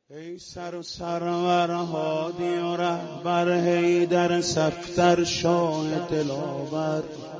ای سر و سرور هادی و رهبر حیدر صفدر شاه دلاور.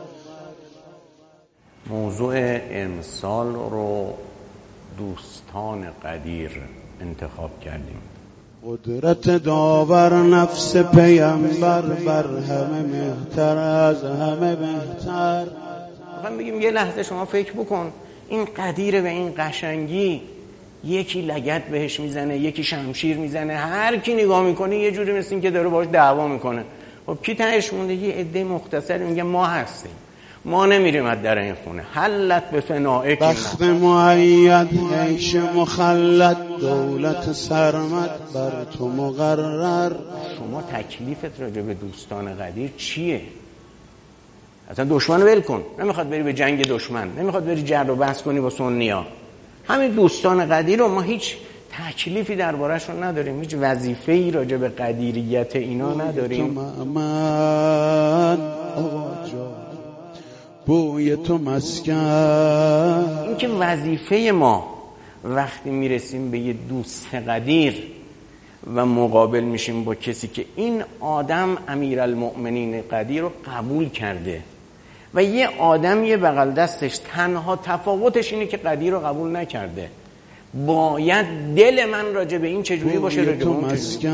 موضوع امسال رو دوستان قدیر انتخاب کردیم. قدرت داور نفس پیامبر بر همه مهتر از همه بهتر. میخوام بگیم یه لحظه شما فکر بکن، این قدیر به این قشنگی یکی لگد بهش میزنه، یکی شمشیر میزنه، هر کی نگاه میکنه یه جوری مثل این که داره باهاش دعوا میکنه. خب کی تهش مونده؟ یه عده مختصر میگه ما هستیم، ما نمیریم از در این خونه. حلت به فنائک بخت معید عیش مخلد دولت سرمد بر تو مقرر. شما تکلیفت راجع به دوستان قدیر چیه؟ اصلا دشمن رو ول کن، نمیخواد بری به جنگ دشمن، نمیخواد بری جر و بحث کنی با سنیا. همین دوستان قدیر رو ما هیچ تکلیفی درباره‌شون نداریم، هیچ وظیفه‌ای راجع به قدیریت اینا نداریم. من آقا جان بوی تو مسکن. این که وظیفه ما وقتی میرسیم به یه دوست قدیر و مقابل میشیم با کسی که این آدم امیرالمؤمنین قدیر رو قبول کرده و یه آدم یه بغل دستش تنها تفاوتش اینه که قدیر رو قبول نکرده، باید دل من راجع به این چجوری باشه؟ راجع به اون چجوری؟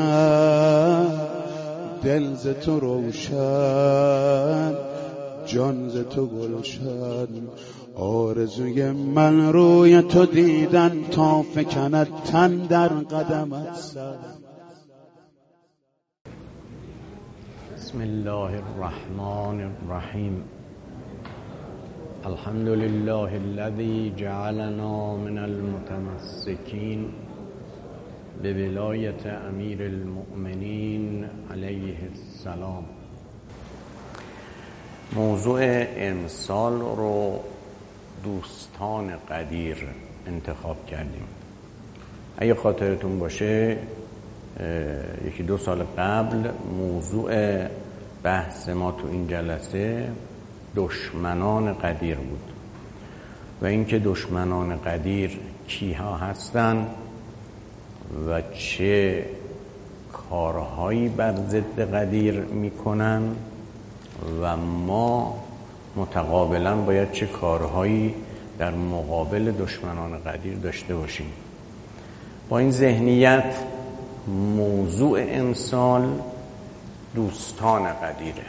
دل ز تو روشن، جان ز تو گلشن، آرزوی من روی تو دیدن تا فکند تن در قدمت سر. بسم الله الرحمن الرحیم. الحمد لله الذي جعلنا من المتمسكين بولایت امیر المؤمنین علیه السلام. موضوع امسال رو دوستان قدیر انتخاب کردیم. اگه خاطرتون باشه یکی دو سال قبل موضوع بحث ما تو این جلسه دشمنان قدیر بود و اینکه دشمنان قدیر کیها هستن و چه کارهایی بر ضد قدیر میکنن و ما متقابلا باید چه کارهایی در مقابل دشمنان قدیر داشته باشیم. با این ذهنیت موضوع امسال دوستان قدیره.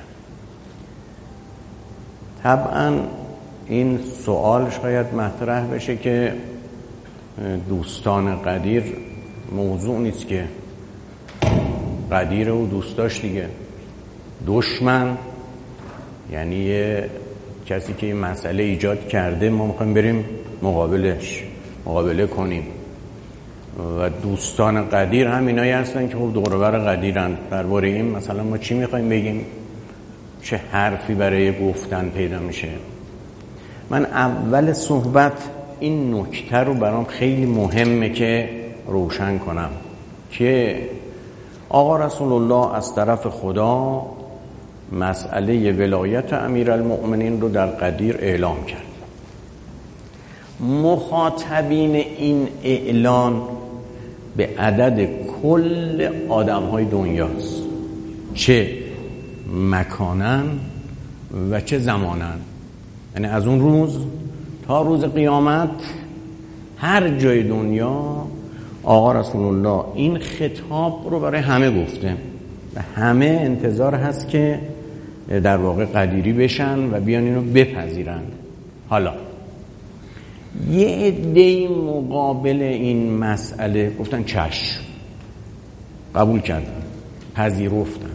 طبعا این سوال شاید مطرح بشه که دوستان قدیر موضوع نیست که قدیر و دوستاش دیگه، دشمن یعنی یه کسی که این مسئله ایجاد کرده ما میخوایم بریم مقابله کنیم و دوستان قدیر هم اینایی هستن که خب دور و بر قدیرن. درباره این مثلا ما چی میخوایم بگیم؟ چه حرفی برای گفتن پیدا میشه؟ من اول صحبت این نکته رو برام خیلی مهمه که روشن کنم که آقا رسول الله از طرف خدا مسئله ولایت امیرالمؤمنین رو در قدیر اعلام کرد. مخاطبین این اعلان به عدد کل آدم‌های دنیاست، چه مکانن و چه زمانن. یعنی از اون روز تا روز قیامت هر جای دنیا آقا رسول الله این خطاب رو برای همه گفته و همه انتظار هست که در واقع قدیری بشن و بیان اینو بپذیرند. حالا یه عده مقابل این مسئله گفتن چشم، قبول کردن، پذیرفتن.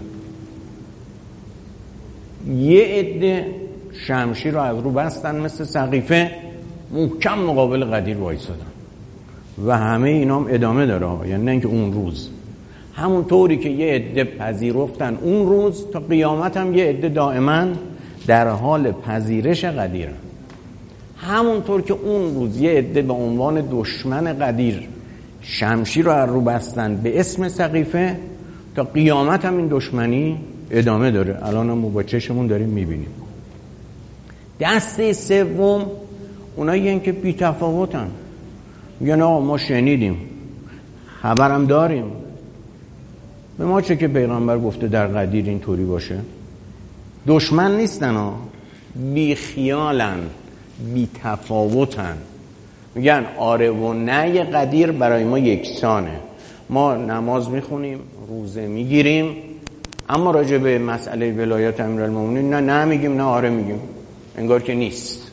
یه عده شمشیر رو از رو بستن مثل سقیفه، محکم مقابل قدیر وایسادن و همه اینا هم ادامه داره. یعنی نه اینکه اون روز، همون طوری که یه عده پذیرفتن اون روز تا قیامت هم یه عده دائما در حال پذیرش قدیرن. همونطور که اون روز یه عده به عنوان دشمن قدیر شمشیر رو از رو بستن به اسم سقیفه، تا قیامت هم این دشمنی ادامه داره. الان هم با چشمون داریم میبینیم. دسته سوم اونایی که بی تفاوتن، میگن آقا ما شنیدیم خبرم داریم. به ما چه که پیغمبر گفته در قدیر اینطوری باشه. دشمن نیستن ها، بی خیالن، بی تفاوتن. میگن آره و نه قدیر برای ما یکسانه. ما نماز میخونیم، روزه میگیریم، اما راجع به مسئله ولایت امیرالمومنین نه میگیم نه آره میگیم، انگار که نیست.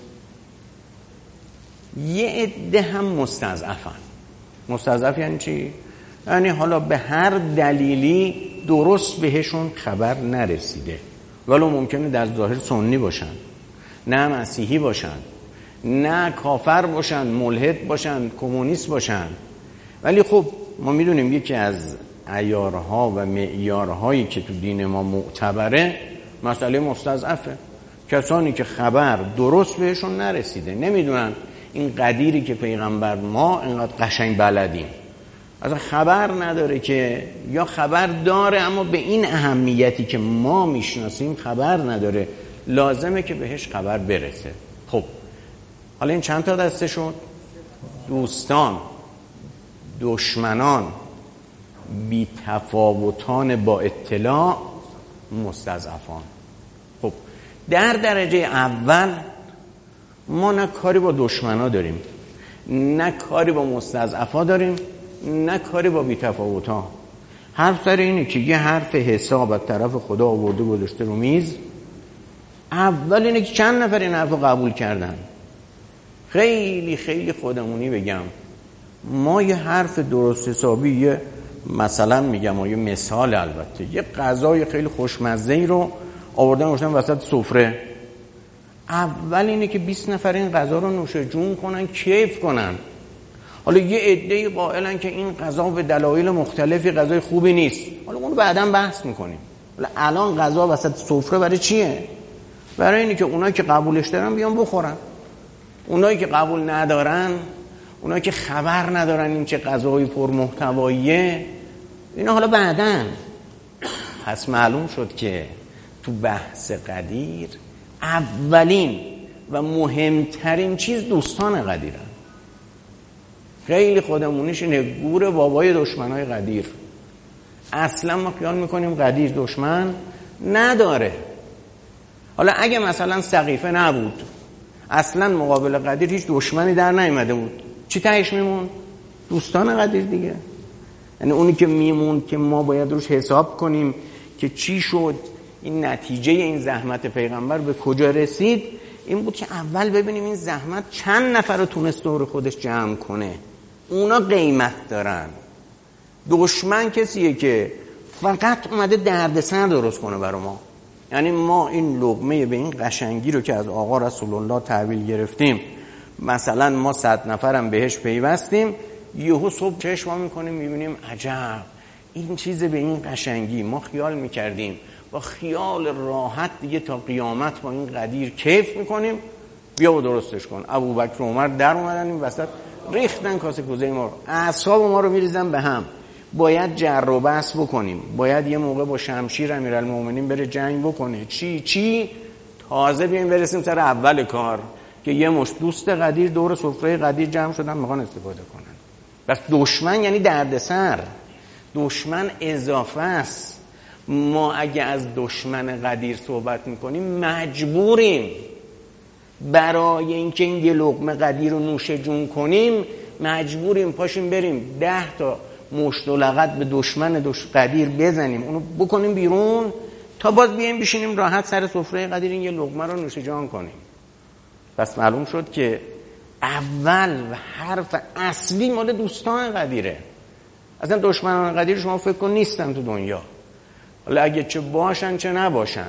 یه عده هم مستضعفن. مستضعف یعنی چی؟ یعنی حالا به هر دلیلی درست بهشون خبر نرسیده، ولو ممکنه در ظاهر سنی باشن، نه مسیحی باشن، نه کافر باشن، ملحد باشن، کمونیست باشن، ولی خب ما میدونیم یکی از عیارها و معیارهایی که تو دین ما معتبره مسئله مستضعفه. کسانی که خبر درست بهشون نرسیده، نمیدونن این قدیری که پیغمبر ما اینقدر قشنگ بلدیم، اصلا خبر نداره که، یا خبر داره اما به این اهمیتی که ما میشناسیم خبر نداره، لازمه که بهش خبر برسه. خب حالا این چند تا دسته شد؟ دوستان، دشمنان، بی تفاوتان با اطلاع، مستضعفان. خب در درجه اول ما نه کاری با دشمنا داریم، نه کاری با مستضعفا داریم، نه کاری با بی تفاوتان. حرف سر اینه که یه حرف حساب از طرف خدا آورده گذاشته رو میز. اول اینه که چند نفر این حرف رو قبول کردن. خیلی خیلی خودمونی بگم، ما یه حرف درست حسابی، یه مثلا میگم، یه مثال، البته یه غذای خیلی خوشمزه‌ای رو آوردن گذاشتن وسط سفره. اول اینه که 20 نفر این غذا رو نوش جون کنن، کیف کنن. حالا یه عده‌ای قائلن که این غذا به دلایل مختلفی غذای خوبی نیست، حالا اون رو بعداً بحث میکنیم. حالا الان غذا وسط سفره برای چیه؟ برای اینه که اونایی که قبولش دارن بیان بخورن، اونایی که قبول ندارن، اونایی که خبر ندارن این چه غذای پرمحتواییه، اینا حالا بعداً. پس معلوم شد که تو بحث قدیر اولین و مهمترین چیز دوستان قدیرن. خیلی خودمونیش اینه، گور بابای دشمنای قدیر. اصلا ما خیال میکنیم قدیر دشمن نداره. حالا اگه مثلا سقیفه نبود، اصلا مقابل قدیر هیچ دشمنی در نیامده بود، چی تهش میمون؟ دوستان قدیر دیگه. یعنی اونی که میمون که ما باید روش حساب کنیم که چی شد، این نتیجه این زحمت پیغمبر به کجا رسید، این بود که اول ببینیم این زحمت چند نفر رو تونست دور خودش جمع کنه. اونا قیمت دارن. دشمن کسیه که فقط اومده دردسر درست کنه برای ما. یعنی ما این لقمه به این قشنگی رو که از آقا رسول الله تحویل گرفتیم، مثلا ما 100 نفرم بهش پیوستیم، یهو صبح چشم میکنیم میبینیم عجب این چیز به این قشنگی، ما خیال میکردیم با خیال راحت دیگه تا قیامت با این قدیر کیف میکنیم، بیا و درستش کن. ابوبکر و عمر در اومدن این وسط ریختن کاسه کوزه ما رو، اعصاب ما رو میریزن به هم. باید جر و بحث بکنیم، باید یه موقع با شمشیر امیرالمومنین بره جنگ بکنه، چی تازه بیایم برسیم سر اول کار که یه مشت دوست قدیر دور سفره قدیر جمع شدن میخوان استفاده کنن. بس دشمن یعنی دردسر، دشمن اضافه است. ما اگه از دشمن قدیر صحبت میکنیم مجبوریم برای اینکه این یه لقمه قدیر رو نوش جون کنیم، مجبوریم پاشیم بریم 10 تا مشت و لغت به دشمن قدیر بزنیم، اونو بکنیم بیرون، تا باز بیایم بشینیم راحت سر سفره قدیر این یه لقمه رو نوش جان کنیم. پس معلوم شد که اول و حرف اصلی مال دوستان قدیره. اصلا دشمنان قدیر شما فکر کن نیستن تو دنیا، حالا اگه چه باشن چه نباشن.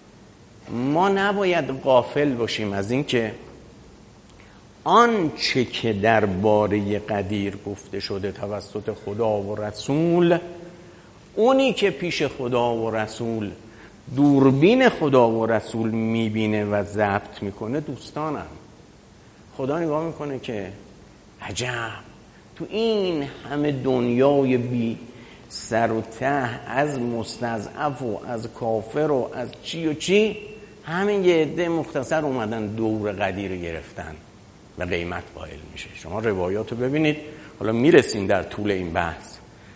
ما نباید غافل باشیم از این که آنچه که درباره قدیر گفته شده توسط خدا و رسول، اونی که پیش خدا و رسول دوربین خدا و رسول میبینه و ضبط میکنه دوستانم. خدا نگاه میکنه که عجب تو این همه دنیای بی سر و ته، از مستضعف و از کافر و از چی و چی، همین یه عده مختصر اومدن دور قدیر گرفتن و قیمت قائل میشه. شما روایات رو ببینید، حالا میرسیم در طول این بحث.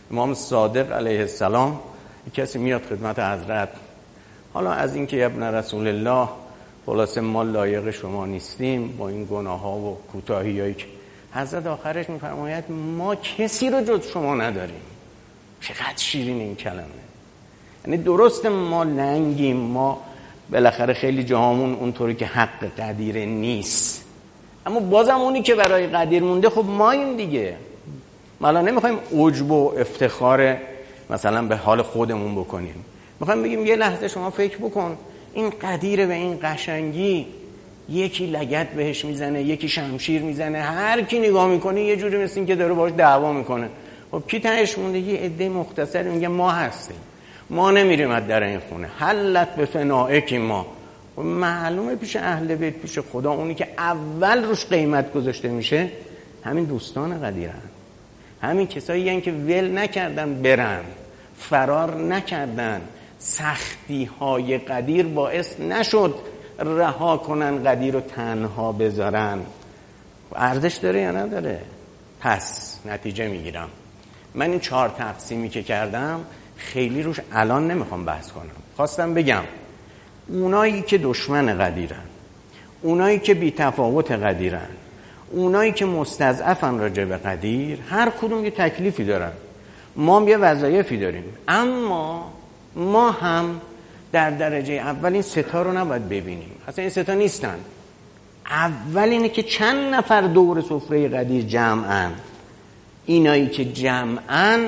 امام صادق علیه السلام کسی میاد خدمت حضرت، حالا از این که ابن رسول الله خلاصه ما لایق شما نیستیم با این گناه ها و کوتاهی هایی که حضرت آخرش میفرماید ما کسی رو جز شما نداریم. چقدر شیرین این کلمه. یعنی درست ما لنگیم، ما بالاخره خیلی جاهامون اونطوری که حق قدیر نیست، اما بازم اونی که برای قدیر مونده خب ما این دیگه. ما الان نمیخوایم عجب و افتخار مثلا به حال خودمون بکنیم، میخوایم بگیم یه لحظه شما فکر بکن این قدیر به این قشنگی، یکی لگد بهش میزنه، یکی شمشیر میزنه، هر کی نگاه میکنه یه جوری مثل این که داره باهاش دعوا میکنه. خب کی تهش مونده؟ یه عده مختصر میگه ما هستیم، ما نمیریم از در این خونه، حلت به فنائکی ما. و معلومه پیش اهل بیت، پیش خدا، اونی که اول روش قیمت گذاشته میشه همین دوستان قدیرن، همین کسایی هستن که ول نکردن برن، فرار نکردن، سختی های قدیر باعث نشد رها کنن قدیر رو تنها بذارن. ارزش داره یا نداره؟ پس نتیجه میگیرم من این 4 تقسیمی که کردم خیلی روش الان نمیخوام بحث کنم. خواستم بگم اونایی که دشمن قدیرن، اونایی که بی تفاوت قدیرن، اونایی که مستضعفن راجع به قدیر، هر کدوم یه تکلیفی دارن، ما هم یه وظایفی داریم. اما ما هم در درجه اول این 3 تا رو نباید ببینیم. اصلا این 3 تا نیستن. اول اینه که چند نفر دور سفره قدیر جمعن. اینایی که جمعن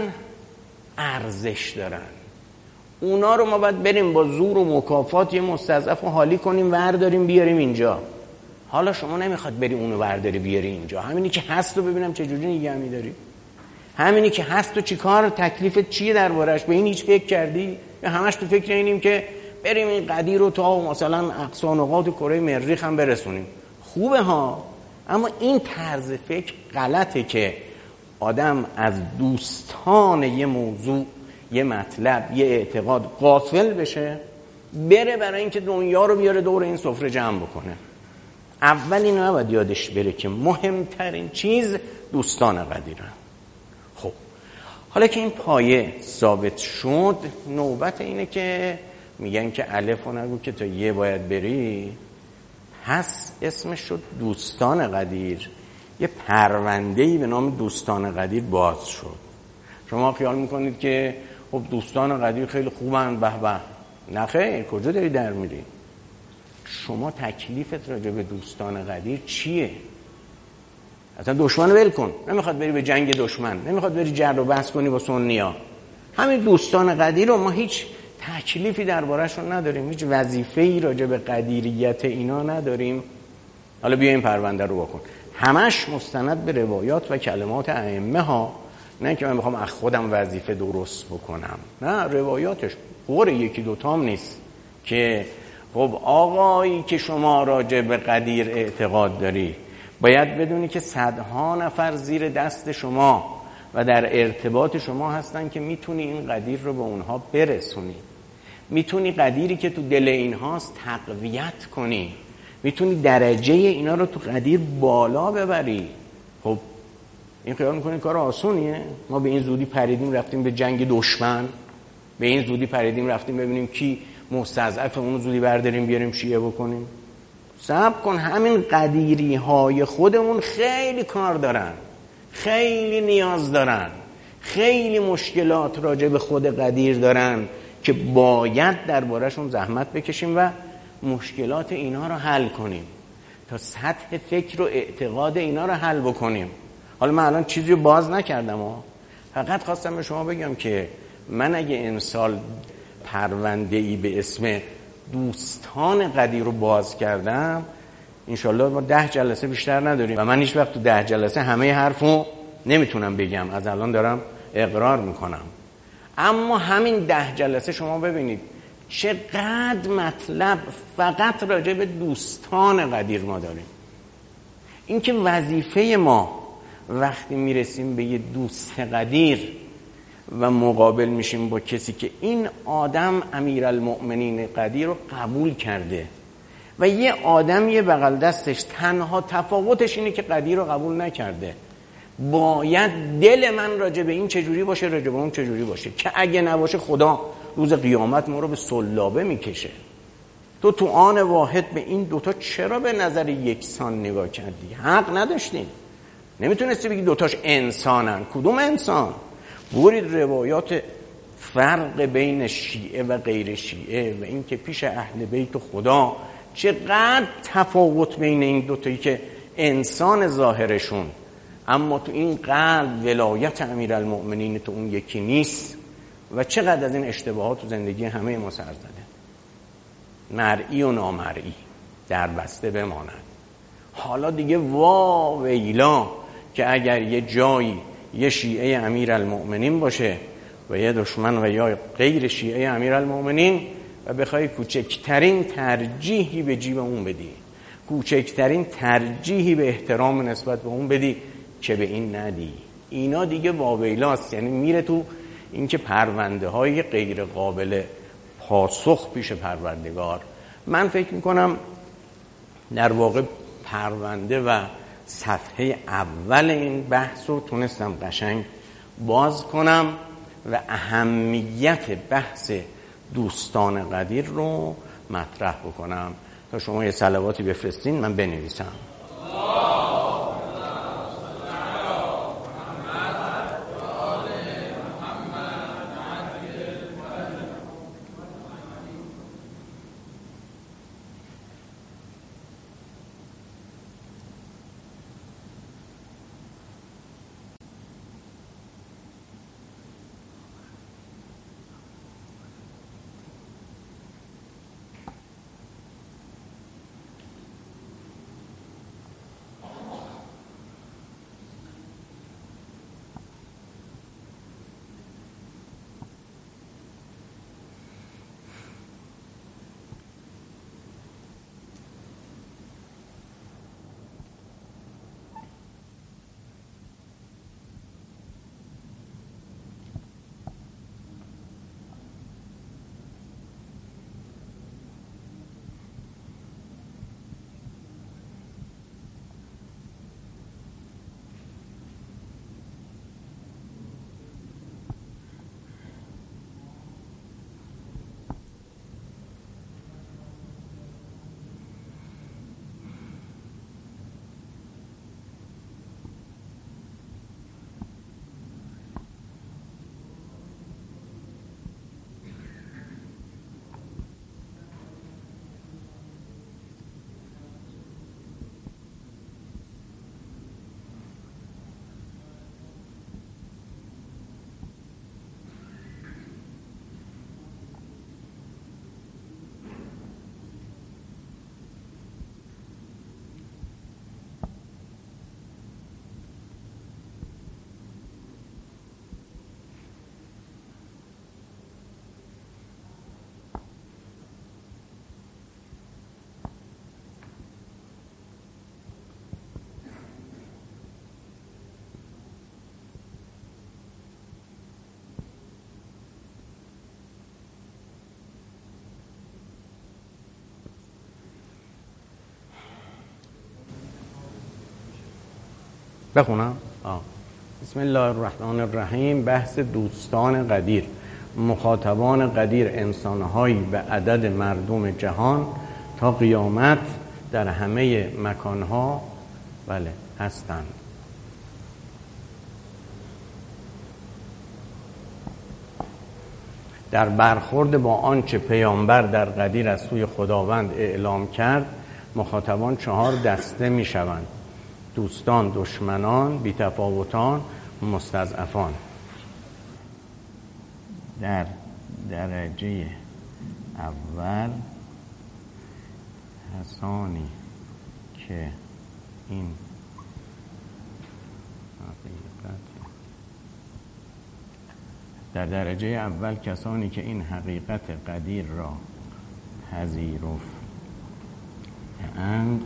ارزش دارن، اونا رو ما باید بریم با زور و مکافات یه مستضعف رو حالی کنیم، ورداریم بیاریم اینجا. حالا شما نمیخواد بری اونو ورداری بیاری اینجا، همینی که هست رو ببینم چه جوری نگه می‌داری، همینی که هست و چیکار، تکلیفت چیه دربارش، به این هیچ فکر کردی؟ یا همش تو فکر اینیم که بریم این قدیر رو تا مثلا اقصی نقاط کره مریخ هم برسونیم؟ خوبه ها، اما این طرز فکر غلطه که آدم از دوستان یه موضوع، یه مطلب، یه اعتقاد غافل بشه، بره برای اینکه دنیا رو بیاره دور این سفره جمع بکنه. اول اینو نباید یادش بره که مهمترین چیز دوستان قدیرن. خب حالا که این پایه ثابت شد، نوبت اینه که میگن که الف رو نگو که تا یه باید بری. پس اسمش شد دوستان قدیر. یه پرونده‌ای به نام دوستان قدیر باز شد. شما خیال میکنید که خب دوستان قدیر خیلی خوبن، به به. نه خیر، کجا داری در میری؟ شما تکلیفت راجع به دوستان قدیر چیه؟ اصلا دشمن ول کن، نمیخواد بری به جنگ دشمن، نمیخواد بری جر و بحث کنی با سنیا. همین دوستان قدیر رو ما هیچ تکلیفی درباره‌شون نداریم، هیچ وظیفه‌ای راجع به قدیریت اینا نداریم. حالا بیا این پرونده رو بکن. همش مستند به روایات و کلمات ائمه ها، نه که من بخوام از خودم وظیفه درست بکنم. نه، روایاتش قره یکی دوتام نیست که خب آقایی که شما راجع به قدیر اعتقاد داری باید بدونی که صدها نفر زیر دست شما و در ارتباط شما هستن که میتونی این قدیر رو به اونها برسونی، میتونی قدیری که تو دل اینهاست تقویت کنی، میتونی درجه اینا رو تو قدیر بالا ببری. خب این خیال میکنی کار آسونیه؟ ما به این زودی پریدیم رفتیم به جنگ دشمن، به این زودی پریدیم رفتیم ببینیم کی مستضعف، اونو زودی برداریم بیاریم شیعه بکنیم؟ صبر کن. همین قدیری های خودمون خیلی کار دارن، خیلی نیاز دارن، خیلی مشکلات راجع به خود قدیر دارن که باید درباره‌شون زحمت بکشیم و مشکلات اینا رو حل کنیم تا سطح فکر و اعتقاد اینا رو حل بکنیم. حالا من الان چیزی رو باز نکردم فقط خواستم به شما بگم که من اگه امسال پرونده‌ای به اسم دوستان قدیر رو باز کردم، انشالله ما 10 جلسه بیشتر نداریم و من هیچ وقت تو 10 جلسه همه حرفو نمیتونم بگم، از الان دارم اقرار میکنم. اما همین 10 جلسه شما ببینید چقدر مطلب فقط راجع به دوستان قدیر ما داریم. این که وظیفه ما وقتی میرسیم به یه دوست قدیر و مقابل میشیم با کسی که این آدم امیرالمؤمنین قدیر رو قبول کرده و یه آدم یه بغل دستش تنها تفاوتش اینه که قدیر رو قبول نکرده، باید دل من راجع به این چجوری باشه، راجع به اون چجوری باشه، که اگه نباشه خدا روز قیامت ما رو به سلابه میکشه. تو آن واحد به این دوتا چرا به نظر یکسان نگاه کردی؟ حق نداشتین، نمیتونستی بگی دوتاش انسانن. کدوم انسان؟ برید روایات فرق بین شیعه و غیر شیعه و این که پیش اهل بیت خدا چقدر تفاوت بین این دوتایی که انسان ظاهرشون، اما تو این قلب ولایت امیرالمؤمنین تو اون یکی نیست، و چقدر از این اشتباهات تو زندگی همه ما سر زده، مرئی و نامرئی در بسته بماند. حالا دیگه وا ویلا که اگر یه جایی یه شیعه امیرالمؤمنین باشه و یه دشمن و یا غیر شیعه امیرالمؤمنین و بخوای کوچکترین ترجیحی به جیب اون بدی، کوچکترین ترجیحی به احترام نسبت به اون بدی که به این ندی، اینا دیگه واویلاست. یعنی میره تو اینکه پرونده های غیر قابل پاسخ پیش پروردگار. من فکر میکنم در واقع پرونده و صفحه اول این بحث رو تونستم قشنگ باز کنم و اهمیت بحث دوستان قدیر رو مطرح بکنم. تا شما یه صلواتی بفرستین من بنویسم. بخونم؟ بسم الله الرحمن الرحیم. بحث دوستان قدیر. مخاطبان قدیر انسانهایی به عدد مردم جهان تا قیامت در همه مکانها هستند. در برخورد با آنچه پیامبر در قدیر از سوی خداوند اعلام کرد، مخاطبان 4 دسته می شوند: دوستان، دشمنان، بی‌تفاوتان، مستضعفان. در درجه اول کسانی که این حقیقت قدیر را پذیرفتند،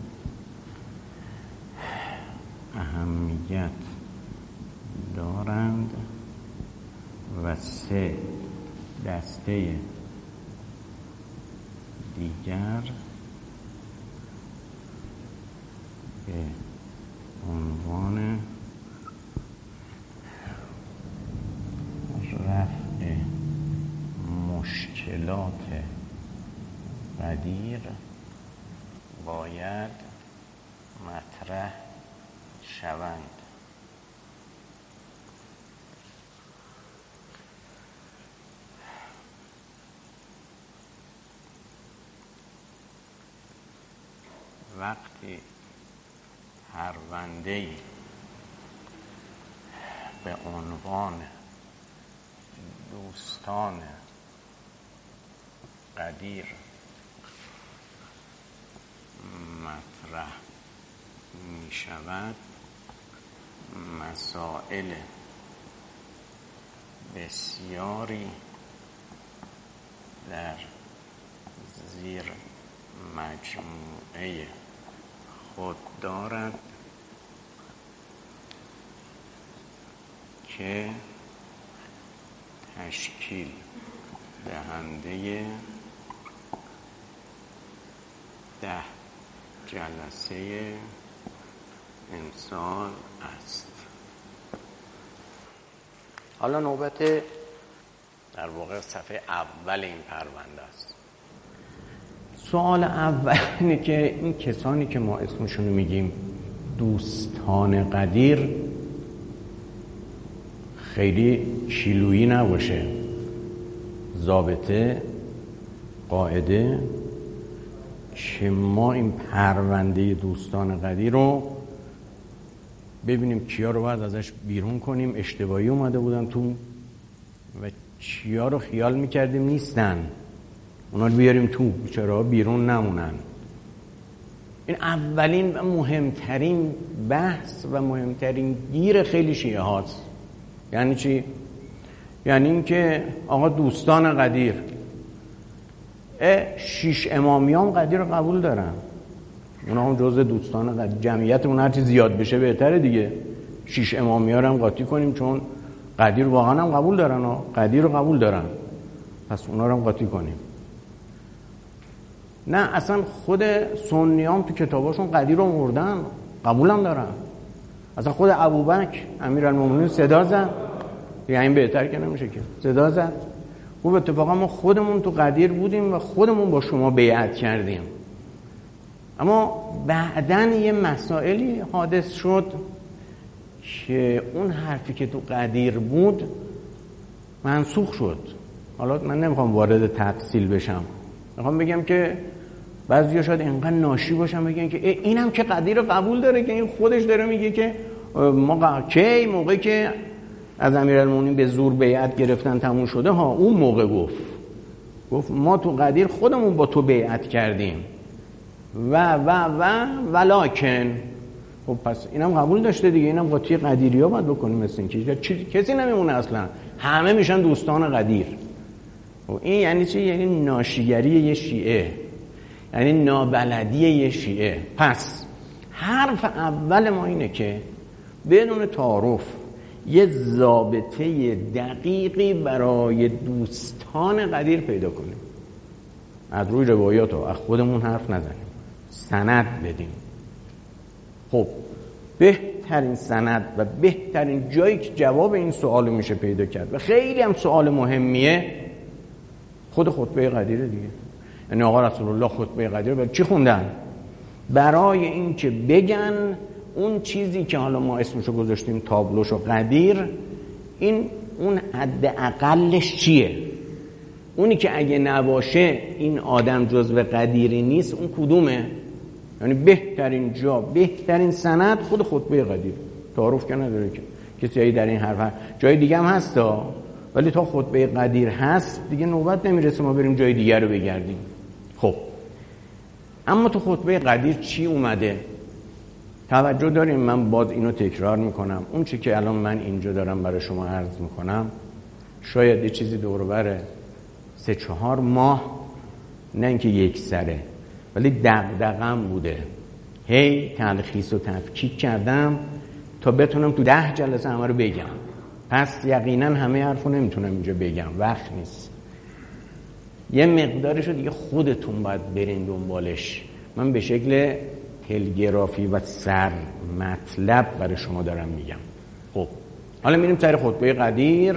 اهمیت دارند، و 3 دسته دیگر به عنوان رفع مشکلات قدیر باید مطرح شوند. وقتی پرونده‌ای به عنوان دوستان قدیر مطرح می شود، مسائل بسیاری در زیر مجموعه خود دارد که تشکیل دهنده 10 جلسه امسال است. حالا نوبت در واقع صفحه اول این پرونده است. سوال اول اینه که این کسانی که ما اسمشون میگیم دوستان قدیر خیلی کیلویی نباشه، ضابطه قاعده که ما این پرونده دوستان قدیر رو ببینیم کیا رو باید ازش بیرون کنیم، اشتباهی اومده بودن تو و کیا رو خیال میکردیم نیستن، اونا رو بیاریم تو، چرا بیرون نمونن. این اولین و مهمترین بحث و مهمترین گیر خیلی شیعه هاست. یعنی چی؟ یعنی این که آقا دوستان قدیر 6 امامیان قدیر رو قبول دارن، اونا هم جزء دوستان قدیر، جمعیتمون هرچی زیاد بشه بهتره دیگه. 6 امامیان رو هم قاطی کنیم چون قدیر واقعا هم قبول دارن و قدیر رو قبول دارن، پس اونا رو هم قاطی کنیم. نه اصلا خود سنیام تو کتاباشون قدیر رو مردن، قبول هم دارن. اصلا خود ابوبکر امیرالمومنین صدا زد، دیگه این بهتر که نمیشه که صدا زد. خوب اتفاقا ما خودمون تو قدیر بودیم و خودمون با شما بیعت کردیم، اما بعدن یه مسائلی حادث شد که اون حرفی که تو قدیر بود منسوخ شد. حالا من نمیخوام وارد تفصیل بشم، میخوام بگم که بعضیا شاید اینقدر ناشی باشن بگن که اینم که قدیر قبول داره که این خودش داره میگه که ما کی موقعی که از امیرالمومنین به زور بیعت گرفتن تموم شده ها، اون موقع گفت ما تو قدیر خودمون با تو بیعت کردیم ولکن. خب پس اینم قبول داشته دیگه، اینم قاطی قدیریا باید بکنیم. مثل این که کسی نمیمونه اصلا، همه میشن دوستان قدیر. خب این یعنی چی؟ یعنی ناشیگری یه شیعه، یعنی نابلدی یه شیعه. پس حرف اول ما اینه که بدون تعارف یه ضابطه دقیقی برای دوستان قدیر پیدا کنیم، از روی روایات و از خودمون حرف نزنیم، سند بدیم. خب بهترین سند و بهترین جایی که جواب این سوالو میشه پیدا کرد و خیلی هم سوال مهمیه، خود خطبه قدیره دیگه. یعنی آقا رسول الله خطبه قدیر برای چی خوندن؟ برای این که بگن اون چیزی که حالا ما اسمشو گذاشتیم تابلوش و قدیر، این اون حد اقلش چیه؟ اونی که اگه نباشه این آدم جزو قدیری نیست، اون کدومه؟ یعنی بهترین جا، بهترین سند خود خطبه قدیر. تعارف که نداره که کسی در این حرف جای دیگه هم هست ولی تا خطبه قدیر هست دیگه نوبت نمیرسه ما بریم جای دیگر رو بگردیم. خب اما تو خطبه قدیر چی اومده؟ توجه داریم، من باز اینو تکرار میکنم، اون چی که الان من اینجا دارم برای شما عرض میکنم شاید یه چیزی دور و بر 3-4 ماه، نه اینکه یک سره، ولی دغدغه‌ام بوده، هی تلخیص و تفکیک کردم تا بتونم تو 10 جلسه همه رو بگم. پس یقینا همه حرفو نمیتونم اینجا بگم، وقت نیست. یه مقدارشو دیگه خودتون باید برین دنبالش، من به شکل تلگرافی و سر مطلب برای شما دارم میگم. خب حالا میریم سر خطبه قدیر.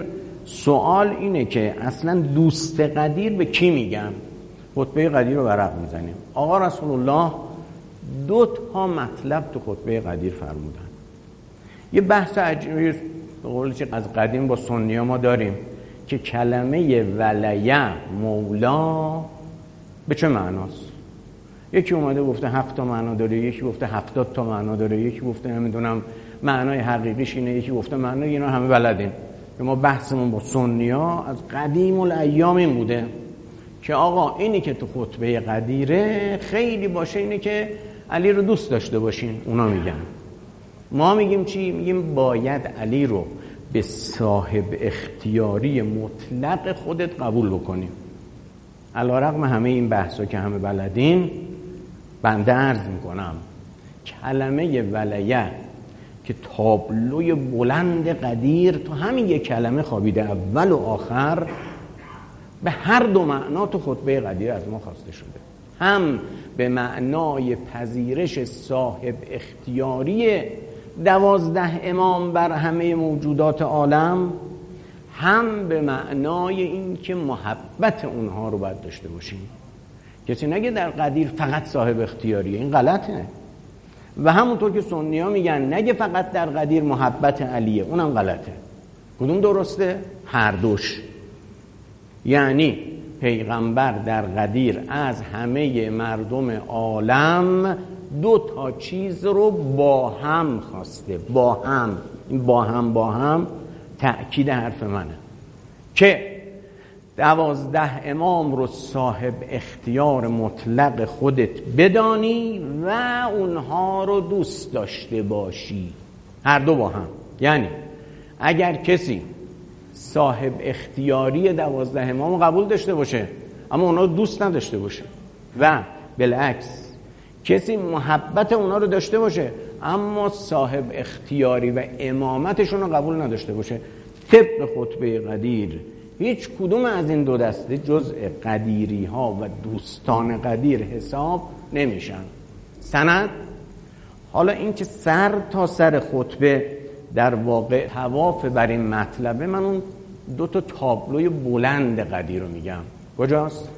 سوال اینه که اصلا دوست قدیر به کی میگن؟ خطبه قدیر رو ورق میزنیم. آقا رسول الله 2 مطلب تو خطبه قدیر فرمودن. یه بحث عجیبی به قول چه از قدیم با سنی‌ها ما داریم که کلمه ولیه مولا به چه معناست؟ یکی اومده گفته 7 معنا داره، یکی گفته 70 معنا داره، یکی گفته نمیدونم معنای حقیقیش اینه، یکی گفته معنای اینا همه بلدیم. ما بحثمون با سنی‌ها از قدیم الایام این بوده که آقا اینی که تو خطبه قدیره خیلی باشه اینه که علی رو دوست داشته باشین. اونا میگن. ما میگیم چی؟ میگیم باید علی رو به صاحب اختیاری مطلق خودت قبول بکنیم. علیرغم همه این بحثا که همه بلدین، بنده عرض میکنم کلمه ولیه که تابلوی بلند قدیر تو همین یک کلمه خوابیده، اول و آخر به هر 2 معنا تو خطبه قدیر از ما خواسته شده. هم به معنای پذیرش صاحب اختیاری 12 امام بر همه موجودات عالم، هم به معنای این که محبت اونها رو باید داشته باشیم. کسی نگه در قدیر فقط صاحب اختیاریه، این غلطه. و همونطور که سنی‌ها میگن نگه فقط در قدیر محبت علیه، اونم غلطه. کدوم درسته؟ هر دوش. یعنی پیغمبر در قدیر از همه مردم عالم 2 چیز رو با هم خواسته. با هم. این با هم تأکید حرف منه که 12 امام رو صاحب اختیار مطلق خودت بدانی و اونها رو دوست داشته باشی. هر 2 با هم. یعنی اگر کسی صاحب اختیاری 12 امام رو قبول داشته باشه اما اونها رو دوست نداشته باشه، و بالعکس کسی محبت اونها رو داشته باشه اما صاحب اختیاری و امامتشون رو قبول نداشته باشه، طبق خطبه قدیر هیچ کدوم از این 2 دسته جزء قدیری ها و دوستان قدیر حساب نمیشن. سند. حالا این که سر تا سر خطبه در واقع طواف بر این مطلبه، من اون 2 تابلوی بلند قدیر رو میگم. کجاست؟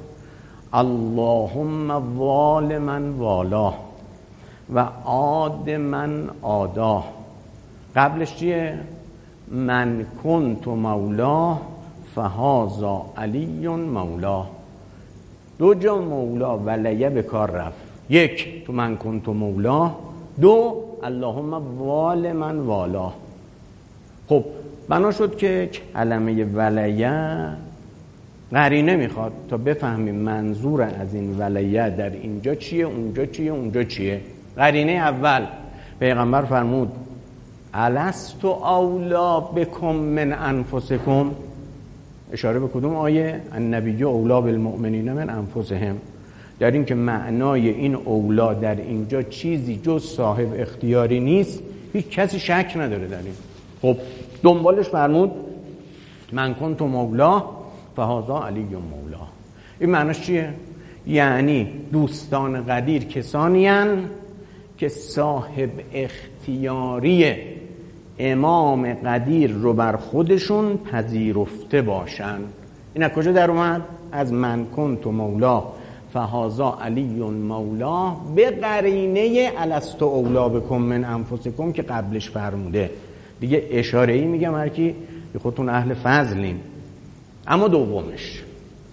اللهم وال من والاه و عاد من عاداه. قبلش چیه؟ من کنت مولاه فهذا علی مولاه. 2 جا مولا ولیه به کار رفت. 1 تو من کنت مولاه، 2 اللهم وال من والاه. خب بنا شد که کلمه ولیه قرینه میخواد تا بفهمیم منظور از این ولیه در اینجا چیه، اونجا چیه، اونجا چیه. قرینه اول پیغمبر فرمود الستو اولا بکم من انفسکم. اشاره به کدوم آیه؟ النبی اولا بالمؤمنین من انفسهم. در این که معنای این اولا در اینجا چیزی جز صاحب اختیاری نیست، هیچ کسی شک نداره در این. خب دنبالش فرمود من کنت مولا فهذا علی مولا. این معناش چیه؟ یعنی دوستان قدیر کسانی هستند که صاحب اختیاری امام قدیر رو بر خودشون پذیرفته باشن. این از کجا در اومد؟ از من کنت مولا فهذا علی مولا به قرینه الستو اولا بکم من انفسکم که قبلش فرموده. دیگه اشاره ای میگم هر کی خودتون اهل فضلین. اما دومش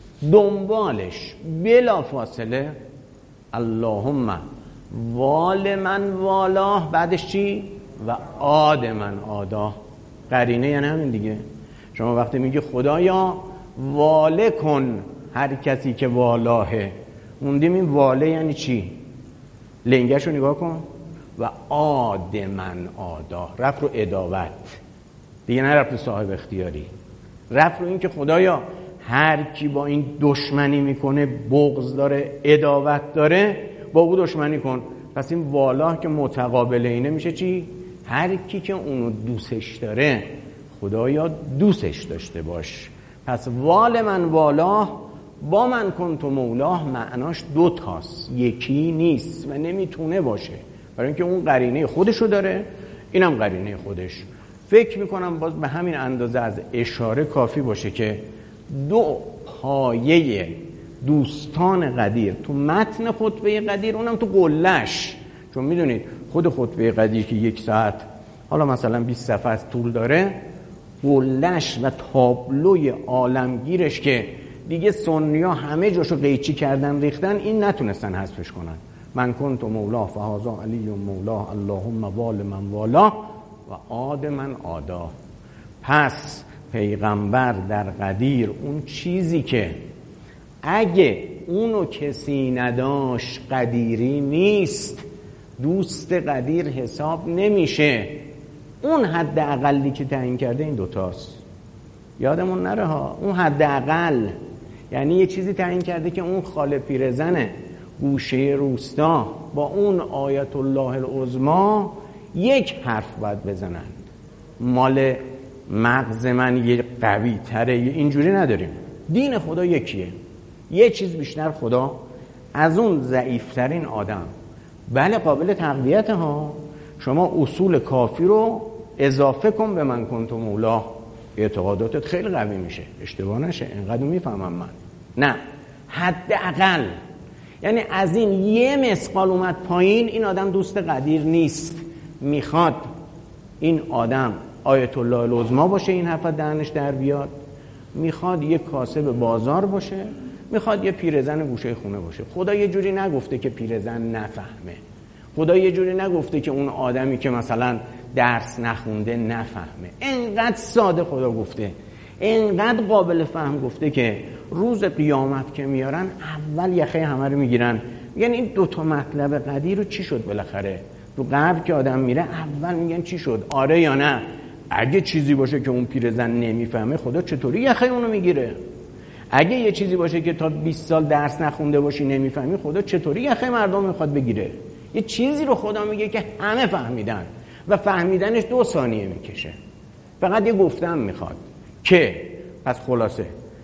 دنبالش بلا فاصله اللهم وال من والاه، بعدش چی؟ و عاد من عاداه. قرینه یعنی همین دیگه. شما وقتی میگی خدایا واله کن هر کسی که والاهه، موندیم این واله یعنی چی؟ لنگش رو نگاه کن. و عاد من عاداه، رفت رو اداوت دیگه، نه رفت رو صاحب اختیاری، رفت رو این که خدایا هر کی با این دشمنی میکنه، بغض داره، اداوت داره، با او دشمنی کن. پس این والاه که متقابل اینه میشه چی؟ هر کی که اونو دوستش داره خدایا دوستش داشته باش. پس وال من والاه با من کنت مولاه معناش 2 تاست، یکی نیست و نمیتونه باشه، برای اینکه اون قرینه خودشو داره، اینم قرینه خودش. فکر میکنم باز به همین اندازه از اشاره کافی باشه که دو پایه دوستان قدیر تو متن خطبه قدیر، اونم تو قله‌اش، چون میدونید خود خطبه قدیر که 1 ساعت حالا مثلا 20 صفحه طول داره، قله‌اش و تابلوی عالمگیرش که دیگه سنی‌ها همه جاشو قیچی کردن ریختن، این نتونستن حذفش کنن. من کنت مولا فهذا علی مولا اللهم وال من والا و عاد من عادا. پس پیغمبر در قدیر اون چیزی که اگه اونو کسی نداشت قدیری نیست، دوست قدیر حساب نمیشه. اون حد اقلی که تعیین کرده این دوتاست، یادمون نره ها. اون حد اقل یعنی یه چیزی تعیین کرده که اون خاله پیرزنه گوشه روستا با اون آیت الله العظمی 1 حرف باید بزنن. مال مغز من یه قوی تره، اینجوری نداریم. دین خدا یکیه، یه چیز بیشتر خدا از اون ضعیفترین آدم بله قابل تقویت ها. شما اصول کافی رو اضافه کن به من کنت مولا، اعتقاداتت خیلی قوی میشه، اشتباه نشه، اینقدر میفهمم من. نه، حداقل یعنی از این یه مثقال اومد پایین، این آدم دوست قدیر نیست. میخواد این آدم آیت الله العظمی باشه، این حرف دهنش در بیاد، میخواد یه کاسب بازار باشه، میخواد یه پیرزن گوشه خونه باشه. خدا یه جوری نگفته که پیرزن نفهمه، خدا یه جوری نگفته که اون آدمی که مثلا درس نخونده نفهمه. انقدر ساده خدا گفته، انقدر قابل فهم گفته که روز قیامت که میارن اول یخه همه رو میگیرن، میگن این 2 مطلب قدیر رو چی شد بالاخره. تو قبر که آدم میره اول میگن چی شد، آره یا نه. اگه چیزی باشه که اون پیرزن نمیفهمه، خدا چطوری یخه اونو میگیره؟ اگه یه چیزی باشه که تا 20 سال درس نخونده باشی نمیفهمی، خدا چطوری یخه مردم میخواد بگیره؟ یه چیزی رو خدا میگه که همه فهمیدن و فهمیدنش 2 ثانیه میکشه، فقط یه گفتم میخواد که پس خلاصه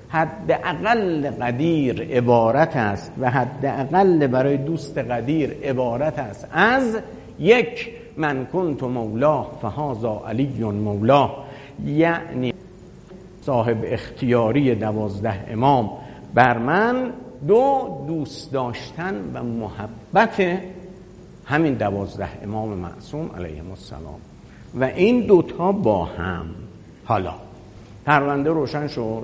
حداقل قدیر عبارت است و حداقل برای دوست قدیر عبارت است از 1 من کنت مولا فهذا علی مولا، یعنی صاحب اختیاری 12 امام بر من، 2 دوست داشتن و محبت همین 12 امام معصوم علیهم السلام و این 2 تا با هم. حالا پرونده روشن شد.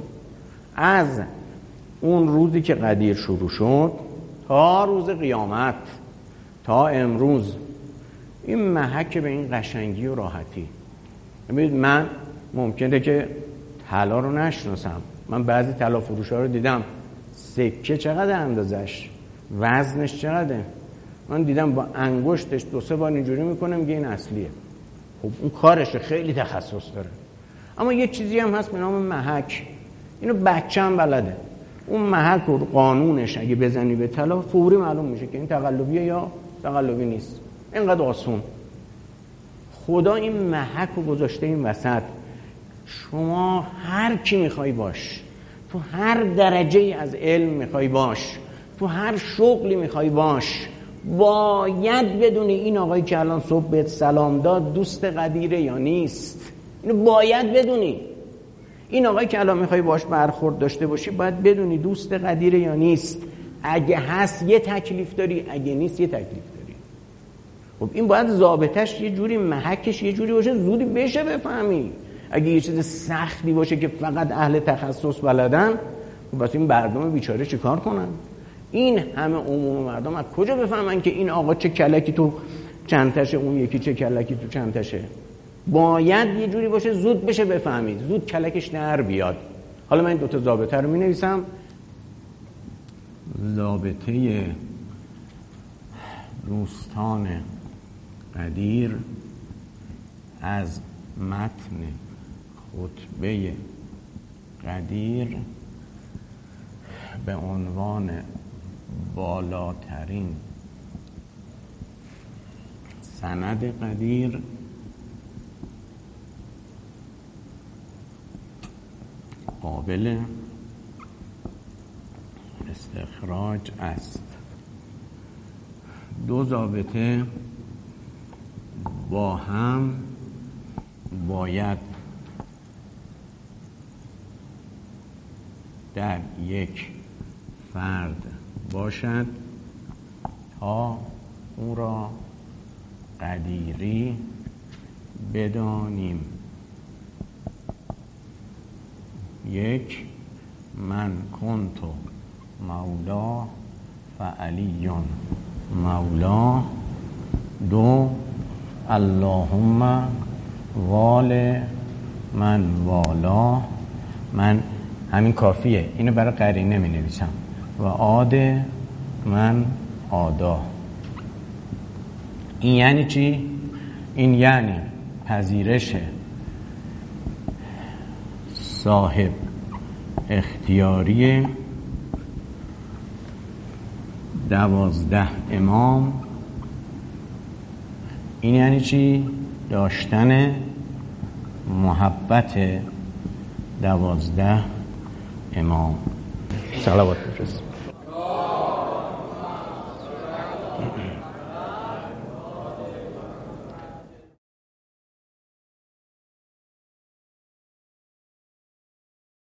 از اون روزی که قدیر شروع شد تا روز قیامت تا امروز این محک به این قشنگی و راحتی. ببینید من ممکنه که طلا رو نشناسم، من بعضی طلا فروشا رو دیدم سکه چقدر اندازش، وزنش چقدره، من دیدم با انگشتش 2-3 بار اینجوری میکنه میگه این اصلیه. خب اون کارشه، خیلی تخصص داره. اما یه چیزی هم هست به نام محک، اینو بچه‌م بلده. اون محک و قانونش اگه بزنی به طلا فوری معلوم میشه که این تقلبیه یا تقلبی نیست. اینقدر آسون. خدا این محک رو گذاشته این وسط. شما هر کی میخوای باش، تو هر درجه از علم میخوای باش، تو هر شغلی میخوای باش، باید بدونی این آقایی که الان صبح بهت سلام داد دوست قدیره یا نیست. اینو باید بدونی. این آقایی که الان میخوای باش برخورد داشته باشی باید بدونی دوست قدیره یا نیست. اگه هست یه تکلیف داری، اگه نیست یه تکلیف داری. خب این باید ضابطش یه جوری، محکش یه جوری باشه زودی بشه بفهمی. اگه یه چیز سختی باشه که فقط اهل تخصص بلدن، بس این مردم بیچاره چیکار کنن؟ این همه عموم مردم از کجا بفهمن که این آقا چه کلکی تو چندتشه، اون یکی چه کلکی تو چندتشه؟ باید یه جوری باشه زود بشه بفهمید، زود کلکش در بیاد. حالا من این 2 ضابطه رو می‌نویسم. ضابطه دوستان قدیر از متن خطبه قدیر به عنوان بالاترین سند قدیر قابل استخراج است. 2 ضابطه با هم باید در یک فرد باشد تا او را قدیری بدانیم. یک، من کنت مولا فعلی مولا. دو، اللهم وال من والا. من همین کافیه، اینو برای قرینه می نویسم. و عاد من عادا. این یعنی چی؟ این یعنی پذیرش صاحب اختیاری 12 امام. این یعنی چی؟ داشتن محبت 12 امام. صلوات بفرست.